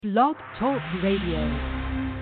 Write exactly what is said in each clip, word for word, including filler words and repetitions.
Blog Talk Radio.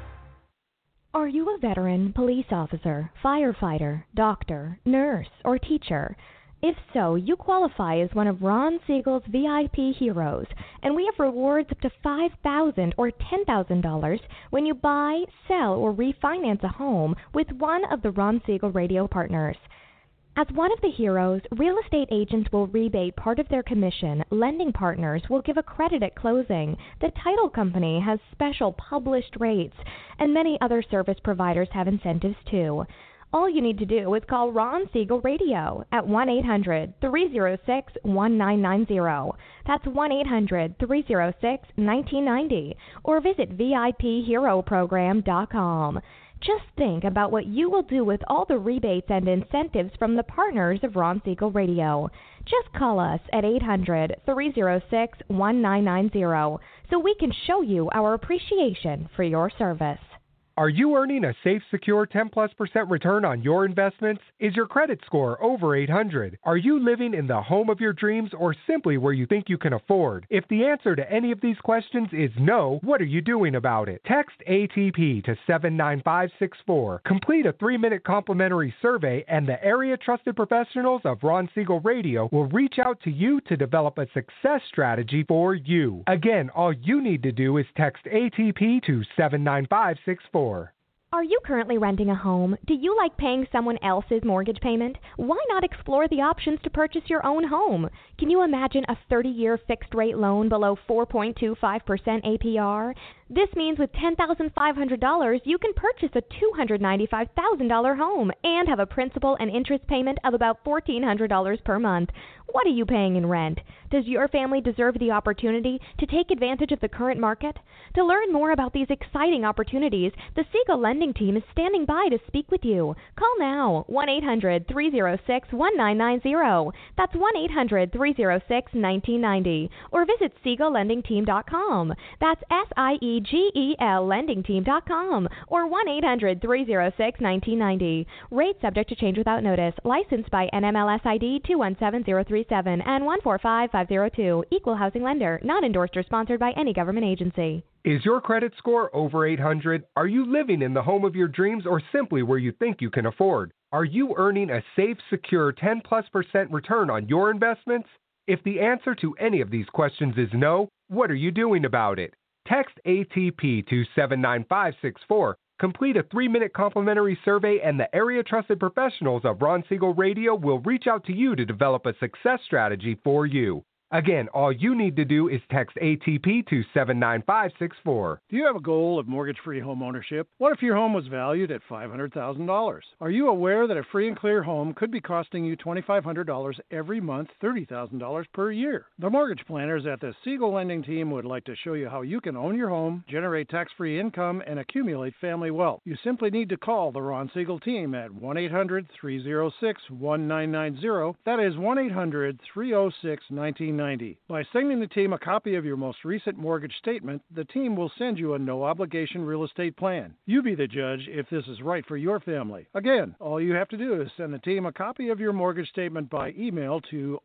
Are you a veteran, police officer, firefighter, doctor, nurse, or teacher? If so, you qualify as one of Ron Siegel's V I P heroes, and we have rewards up to five thousand dollars or ten thousand dollars when you buy, sell, or refinance a home with one of the Ron Siegel radio partners. As one of the heroes, real estate agents will rebate part of their commission, lending partners will give a credit at closing, the title company has special published rates, and many other service providers have incentives too. All you need to do is call Ron Siegel Radio at one eight hundred, three oh six, one nine nine zero. That's one eight hundred, three oh six, one nine nine zero. Or visit V I P hero program dot com. Just think about what you will do with all the rebates and incentives from the partners of Ron Siegel Radio. Just call us at eight hundred, three oh six, one nine nine zero so we can show you our appreciation for your service. Are you earning a safe, secure ten plus percent return on your investments? Is your credit score over eight hundred? Are you living in the home of your dreams or simply where you think you can afford? If the answer to any of these questions is no, what are you doing about it? Text A T P to seven nine five six four. Complete a three-minute complimentary survey and the area trusted professionals of Ron Siegel Radio will reach out to you to develop a success strategy for you. Again, all you need to do is text A T P to seven nine five six four. Are you currently renting a home? Do you like paying someone else's mortgage payment? Why not explore the options to purchase your own home? Can you imagine a thirty-year fixed-rate loan below four point two five percent A P R? This means with ten thousand five hundred dollars, you can purchase a two hundred ninety-five thousand dollars home and have a principal and interest payment of about fourteen hundred dollars per month. What are you paying in rent? Does your family deserve the opportunity to take advantage of the current market? To learn more about these exciting opportunities, the Siegel Lending Team is standing by to speak with you. Call now, one eight hundred, three oh six, one nine nine zero. That's one eight hundred, three oh six, one nine nine zero. Or visit Siegel Lending Team dot com. That's S I E G E L Lending Team dot com. Or one eight hundred, three oh six, one nine nine zero. Rate subject to change without notice. Licensed by N M L S I D two one seven zero three seven and one four five five zero two. Equal housing lender. Not endorsed or sponsored by any government agency. Is your credit score over eight hundred? Are you living in the home of your dreams or simply where you think you can afford? Are you earning a safe, secure ten plus percent return on your investments? If the answer to any of these questions is no, what are you doing about it? Text A T P to seven nine five six four. Complete a three-minute complimentary survey and the area trusted professionals of Ron Siegel Radio will reach out to you to develop a success strategy for you. Again, all you need to do is text A T P to seven nine five six four. Do you have a goal of mortgage-free home ownership? What if your home was valued at five hundred thousand dollars? Are you aware that a free and clear home could be costing you two thousand five hundred dollars every month, thirty thousand dollars per year? The mortgage planners at the Siegel Lending Team would like to show you how you can own your home, generate tax-free income, and accumulate family wealth. You simply need to call the Ron Siegel Team at one eight hundred, three oh six, one nine nine zero. That is one eight hundred, three oh six, one nine nine zero. By sending the team a copy of your most recent mortgage statement, the team will send you a no-obligation real estate plan. You be the judge if this is right for your family. Again, all you have to do is send the team a copy of your mortgage statement by email to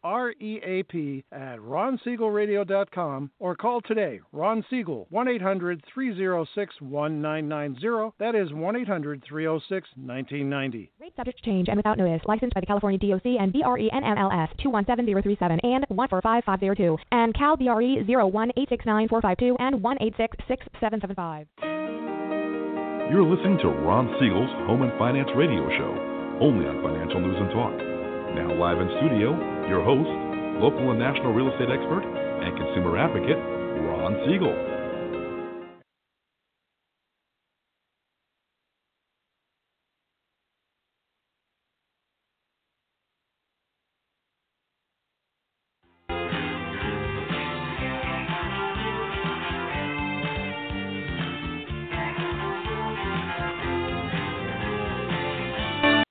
reap at ron siegel radio dot com or call today, Ron Siegel, one eight hundred, three oh six, one nine nine zero. That is one eight hundred, three oh six, one nine nine zero. Rate subject to change and without notice. Licensed by the California D O C and B R E N M L S two one seven zero three seven and one four five five zero two and Cal B R E zero one eight six nine four five two and one eight six six seven seven five. You're listening to Ron Siegel's Home and Finance Radio Show, only on Financial News and Talk. Now live in studio, your host, local and national real estate expert and consumer advocate, Ron Siegel.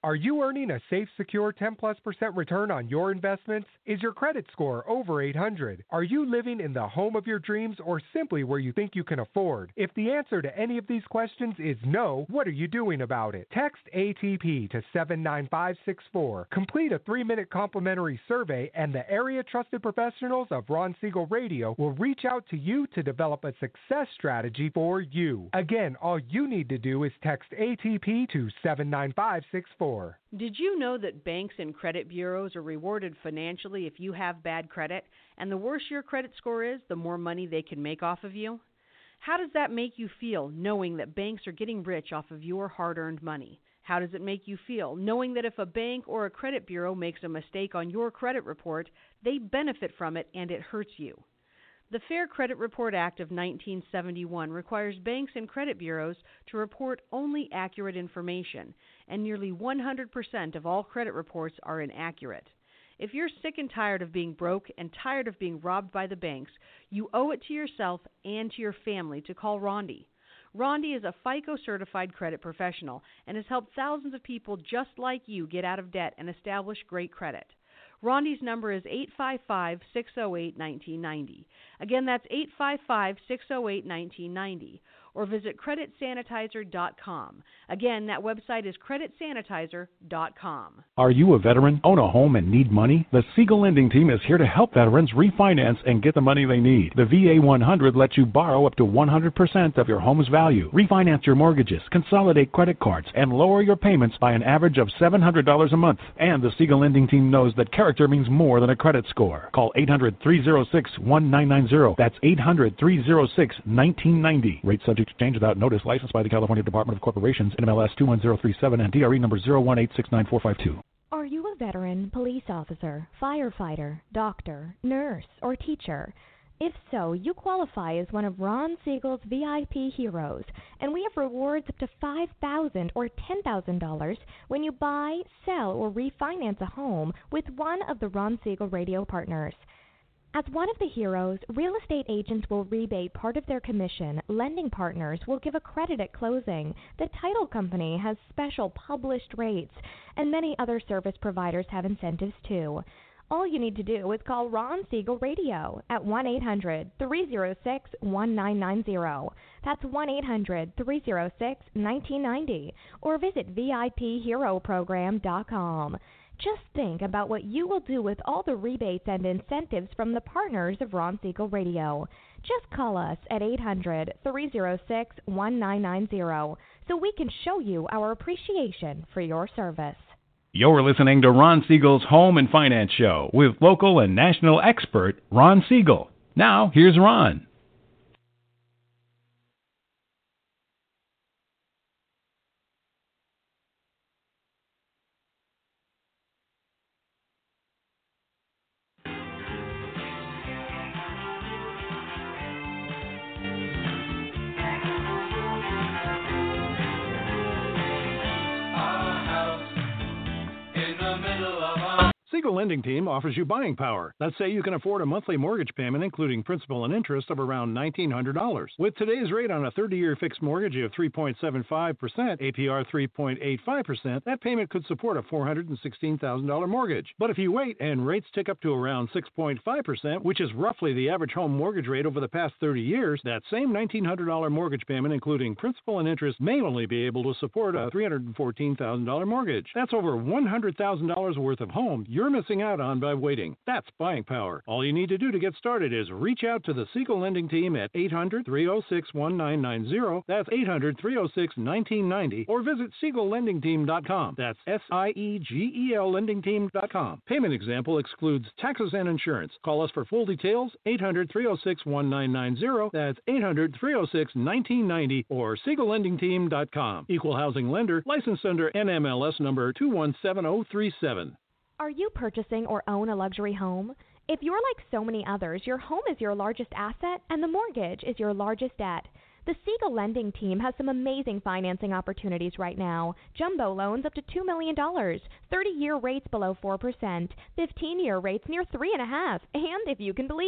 Are you earning a safe, secure ten plus percent return on your investments? Is your credit score over eight hundred? Are you living in the home of your dreams or simply where you think you can afford? If the answer to any of these questions is no, what are you doing about it? Text A T P to seven nine five six four. Complete a three-minute complimentary survey and the area trusted professionals of Ron Siegel Radio will reach out to you to develop a success strategy for you. Again, all you need to do is text A T P to seven nine five six four. Did you know that banks and credit bureaus are rewarded financially if you have bad credit? And the worse your credit score is, the more money they can make off of you? How does that make you feel, knowing that banks are getting rich off of your hard-earned money? How does it make you feel, knowing that if a bank or a credit bureau makes a mistake on your credit report, they benefit from it and it hurts you? The Fair Credit Report Act of nineteen seventy-one requires banks and credit bureaus to report only accurate information, and nearly one hundred percent of all credit reports are inaccurate. If you're sick and tired of being broke and tired of being robbed by the banks, you owe it to yourself and to your family to call Rondi. Rondi is a FICO-certified credit professional and has helped thousands of people just like you get out of debt and establish great credit. Rondi's number is eight five five, six oh eight, one nine nine oh. Again, that's eight five five, six oh eight, one nine nine oh. Or visit credit sanitizer dot com. Again, that website is credit sanitizer dot com. Are you a veteran, own a home, and need money? The Siegel Lending Team is here to help veterans refinance and get the money they need. The V A one hundred lets you borrow up to one hundred percent of your home's value, refinance your mortgages, consolidate credit cards, and lower your payments by an average of seven hundred dollars a month. And the Siegel Lending Team knows that character means more than a credit score. Call eight hundred, three oh six, one nine nine oh. That's eight hundred, three oh six, one nine nine oh. Rate subject to change without notice. Licensed by the California Department of Corporations, N M L S two one zero three seven, and D R E number zero one eight six nine four five two. Are you a veteran, police officer, firefighter, doctor, nurse, or teacher? If so, you qualify as one of Ron Siegel's V I P heroes, and we have rewards up to five thousand dollars or ten thousand dollars when you buy, sell, or refinance a home with one of the Ron Siegel Radio partners. As one of the heroes, real estate agents will rebate part of their commission, lending partners will give a credit at closing, the title company has special published rates, and many other service providers have incentives too. All you need to do is call Ron Siegel Radio at one eight hundred, three oh six, one nine nine oh. That's one eight hundred, three oh six, one nine nine oh, or visit V I P hero program dot com. Just think about what you will do with all the rebates and incentives from the partners of Ron Siegel Radio. Just call us at eight hundred, three oh six, one nine nine oh so we can show you our appreciation for your service. You're listening to Ron Siegel's Home and Finance Show with local and national expert Ron Siegel. Now, here's Ron. Siegel Lending Team offers you buying power. Let's say you can afford a monthly mortgage payment, including principal and interest, of around nineteen hundred dollars. With today's rate on a thirty-year fixed mortgage of three point seven five percent, A P R three point eight five percent, that payment could support a four hundred sixteen thousand dollars mortgage. But if you wait and rates tick up to around six point five percent, which is roughly the average home mortgage rate over the past thirty years, that same nineteen hundred dollars mortgage payment, including principal and interest, may only be able to support a three hundred fourteen thousand dollars mortgage. That's over one hundred thousand dollars worth of home you're missing out on by waiting. That's buying power. All you need to do to get started is reach out to the Siegel Lending Team at eight hundred, three oh six, one nine nine oh. That's eight hundred, three oh six, one nine nine oh. Or visit siegel lending team dot com. That's S I E G E L lending team dot com. Payment example excludes taxes and insurance. Call us for full details, eight hundred, three oh six, one nine nine oh. That's eight hundred, three oh six, one nine nine oh or siegel lending team dot com. Equal housing lender, licensed under N M L S number two one seven oh three seven. Are you purchasing or own a luxury home? If you're like so many others, your home is your largest asset and the mortgage is your largest debt. The Siegel Lending Team has some amazing financing opportunities right now. Jumbo loans up to two million dollars, thirty-year rates below four percent, fifteen-year rates near three point five percent, and if you can believe it,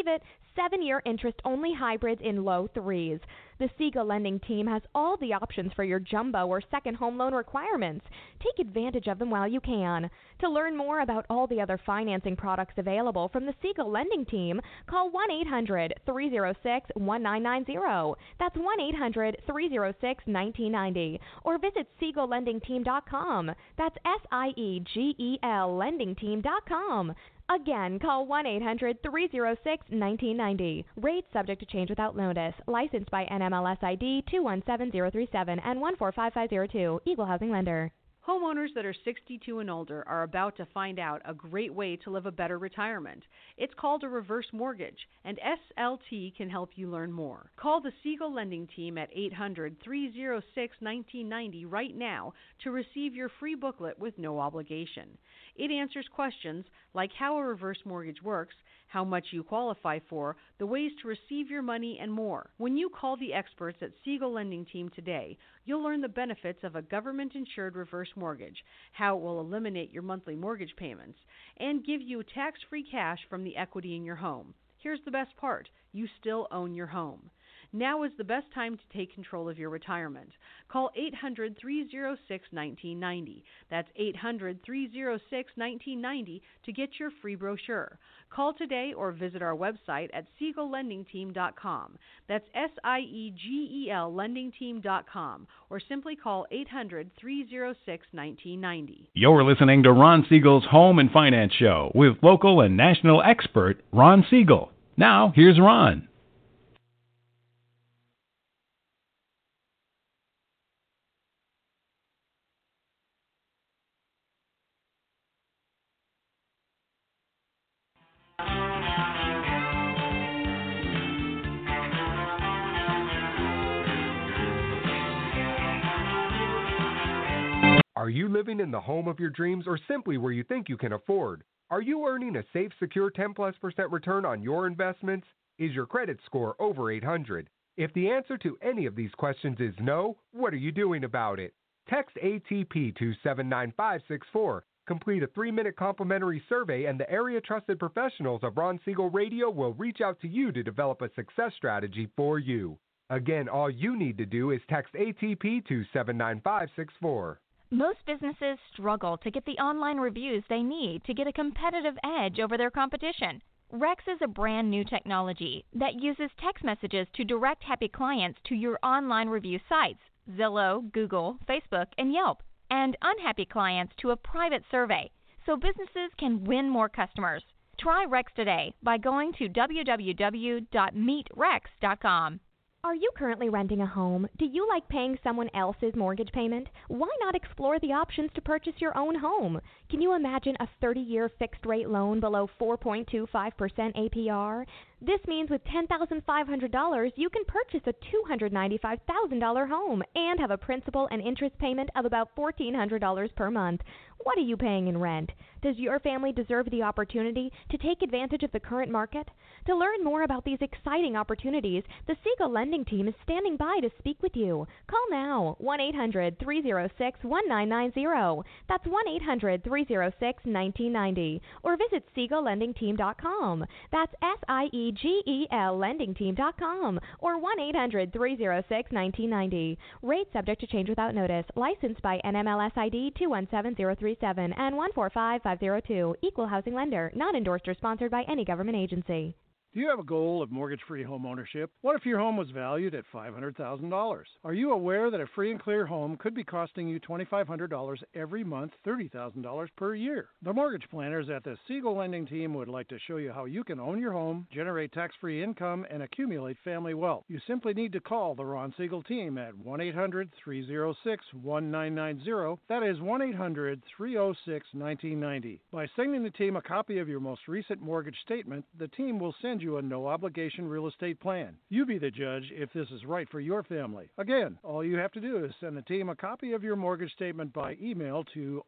seven-year interest-only hybrids in low threes. The Siegel Lending Team has all the options for your jumbo or second home loan requirements. Take advantage of them while you can. To learn more about all the other financing products available from the Siegel Lending Team, call one eight hundred, three oh six, one nine nine zero. That's one eight hundred, three oh six, one nine nine zero. Or visit siegel lending team dot com. That's S I E G E L lending team dot com. Again, call one eight hundred, three oh six, one nine nine zero. Rates subject to change without notice. Licensed by N M L S I D two one seven zero three seven and one four five five zero two. Equal housing lender. Homeowners that are sixty-two and older are about to find out a great way to live a better retirement. It's called a reverse mortgage, and S L T can help you learn more. Call the Siegel Lending Team at eight hundred, three oh six, one nine nine zero right now to receive your free booklet with no obligation. It answers questions like how a reverse mortgage works, how much you qualify for, the ways to receive your money, and more. When you call the experts at Siegel Lending Team today, you'll learn the benefits of a government-insured reverse mortgage, how it will eliminate your monthly mortgage payments, and give you tax-free cash from the equity in your home. Here's the best part. You still own your home. Now is the best time to take control of your retirement. Call eight hundred, three oh six, one nine nine zero. That's eight hundred, three oh six, one nine nine zero to get your free brochure. Call today or visit our website at siegel lending team dot com. That's S I E G E L lending team dot com. Or simply call eight hundred, three oh six, one nine nine zero. You're listening to Ron Siegel's Home and Finance Show with local and national expert Ron Siegel. Now, here's Ron. Are you living in the home of your dreams or simply where you think you can afford? Are you earning a safe, secure ten plus percent return on your investments? Is your credit score over eight hundred? If the answer to any of these questions is no, what are you doing about it? Text A T P to seven nine five six four. Complete a three-minute complimentary survey and the area-trusted professionals of Ron Siegel Radio will reach out to you to develop a success strategy for you. Again, all you need to do is text A T P to seven nine five six four. Most businesses struggle to get the online reviews they need to get a competitive edge over their competition. Rex is a brand new technology that uses text messages to direct happy clients to your online review sites, Zillow, Google, Facebook, and Yelp, and unhappy clients to a private survey, so businesses can win more customers. Try Rex today by going to w w w dot meet rex dot com. Are you currently renting a home? Do you like paying someone else's mortgage payment? Why not explore the options to purchase your own home? Can you imagine a thirty-year fixed-rate loan below four point two five percent A P R? This means with ten thousand five hundred dollars, you can purchase a two hundred ninety-five thousand dollars home and have a principal and interest payment of about fourteen hundred dollars per month. What are you paying in rent? Does your family deserve the opportunity to take advantage of the current market? To learn more about these exciting opportunities, the Siegel Lending Team is standing by to speak with you. Call now, one eight hundred, three oh six, one nine nine zero. That's one eight hundred, three oh six, one nine nine zero. Or visit siegel lending team dot com. That's S I E G E L lending team dot com. Or one eight hundred, three oh six, one nine nine zero. Rate subject to change without notice. Licensed by N M L S I D two one seven zero three seven and one four five five zero two. Equal housing lender. Not endorsed or sponsored by any government agency. Do you have a goal of mortgage-free home ownership? What if your home was valued at five hundred thousand dollars? Are you aware that a free and clear home could be costing you two thousand five hundred dollars every month, thirty thousand dollars per year? The mortgage planners at the Siegel Lending Team would like to show you how you can own your home, generate tax-free income, and accumulate family wealth. You simply need to call the Ron Siegel Team at one eight hundred, three oh six, one nine nine zero. That is one eight hundred, three oh six, one nine nine zero. By sending the team a copy of your most recent mortgage statement, the team will send you a no-obligation real estate plan. You be the judge if this is right for your family. Again, all you have to do is send the team a copy of your mortgage statement by email to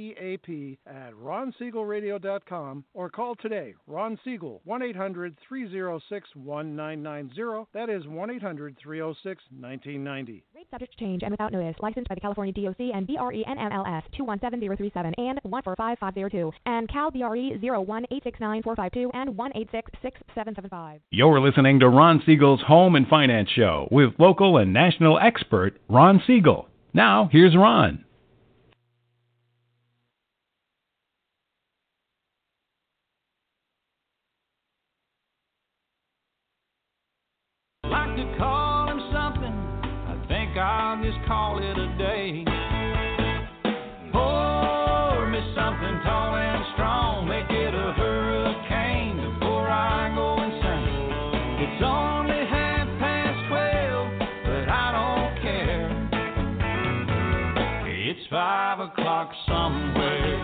reap at ron siegel radio dot com or call today. Ron Siegel, one eight hundred, three oh six, one nine nine zero. That is one eight hundred, three oh six, one nine nine zero. subject to change and without notice. Licensed by the California D O C and B R E N M L S two one seven zero three seven and one four five five zero two and Cal B R E zero one eight six nine four five two and one eight six six seven seven five. You're listening to Ron Siegel's Home and Finance Show with local and national expert Ron Siegel. Now, here's Ron. Like to call him something, I think I'll just call it a day. Pour me something tall and strong, make it a hurricane before I go insane. It's only half past twelve, but I don't care. It's five o'clock somewhere.